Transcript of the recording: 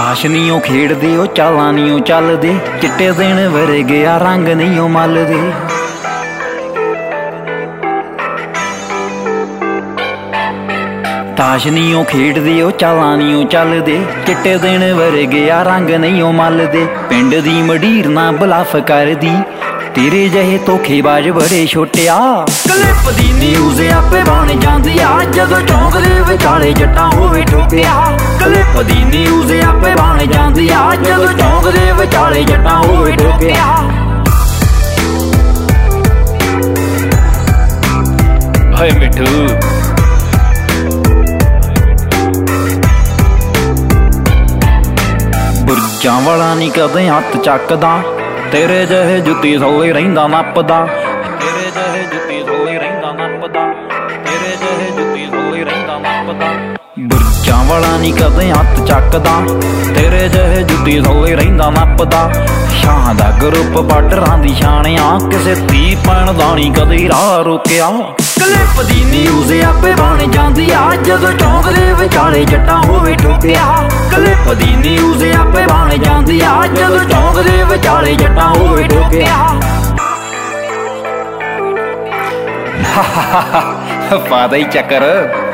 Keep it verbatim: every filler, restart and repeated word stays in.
ਤਾਸ਼ ਨੀ ਉਹ ਖੇਡਦੇ, ਉਹ ਚਾਲਾਂ ਨੀ ਉਹ ਚੱਲਦੇ, ਚਿੱਟੇ ਦਿਨ ਵਰਗਿਆ ਰੰਗ ਨਹੀਂ ਉਹ ਮੱਲਦੇ। ਤਾਸ਼ ਨੀ ਉਹ ਖੇਡਦੇ, ਉਹ ਚਾਲਾਂ ਨੀ ਉਹ ਚੱਲਦੇ, ਚਿੱਟੇ ਦਿਨ ਵਰਗਿਆ ਰੰਗ ਨਹੀਂ ਉਹ ਮੱਲਦੇ। ਪਿੰਡ ਦੀ ਮਡੀਰ ਨਾ ਬਲਫ ਕਰਦੀ, ਤੇਰੇ ਜਿਹੇ ਧੋਖੇਬਾਜ਼ ਬੜੇ ਛੋਟਿਆ। ਕਲਿੱਪ ਦੀ ਨਿਊਜ਼ ਆਪੇ ਬਣ ਜਾਂਦੀ ਆ, ਜਦੋਂ ਚੌਂਕ ਦੇ ਵਿਚਾਲੇ ਜੱਟਾਂ ਹੋਵੇ ਠੋਕਿਆ। ਕਲਿੱਪ ਦੀ ਨਿਊਜ਼ ਆਪੇ ਬਣ ਜਾਂਦੀ ਆ, ਜਦੋਂ ਚੌਂਕ ਦੇ ਵਿਚਾਲੇ ਜੱਟਾਂ ਹੋਵੇ ਠੋਕਿਆ। ਹਾਏ ਮਿੱਠੂ ਬੁਰਜਾਂ ਵਾਲਾ ਨੀ ਕਦੇ ਹੱਥ ਚੱਕਦਾ, ਤੇਰੇ ਜਿਹੇ ਜੁੱਤੀ ਸੋਲੇ ਰਹਿੰਦਾ ਨੱਪਦਾ। ਤੇਰੇ ਜਿਹੇ ਜੁੱਤੀ ਸੋਲੇ ਰਹਿੰਦਾ ਨੱਪਦਾ, ਤੇਰੇ ਜਿਹੇ ਜੁੱਤੀ ਸੋਲੇ ਰਹਿੰਦਾ ਨੱਪਦਾ। ਬੁਰਜਾਂ ਵਾਲਾ ਨੀ ਕਦੇ ਹੱਥ ਚੱਕਦਾ, ਤੇਰੇ ਜਿਹੇ ਜੁੱਤੀ ਸੋਲੇ ਰਹਿੰਦਾ ਨੱਪਦਾ। ਸ਼ਾਹ ਦਾ ਗਰੁੱਪ ਬਾਰਡਰਾਂ ਦੀ ਛਾਣਿਆ, ਕਿਸੇ ਧੀ ਭੈਣ ਦਾ ਨੀ ਕਦੇ ਰਾਹ ਰੋਕਿਆ। ਕਲਿੱਪ ਦੀ ਨਿਊਜ਼ ਆਪੇ ਬਣ ਜਾਂਦੀ ਆ, ਜਦੋਂ ਚੌਂਕ ਦੇ ਵਿਚਾਲੇ ਜੱਟਾਂ ਹੋਵੇ ਠੋਕਿਆ। ਕਲਿੱਪ ਦੀ ਨਿਊਜ਼ ਆਪੇ ਬਣ ਜਾਂਦੀ ਆ, ਜਦੋਂ ਚੌਂਕ ਦੇ ਵਿਚਾਲੇ ਜੱਟਾਂ ਹੋਵੇ ਠੋਕਿਆ। ਪਾ ਦੇ ਚੱਕਰ।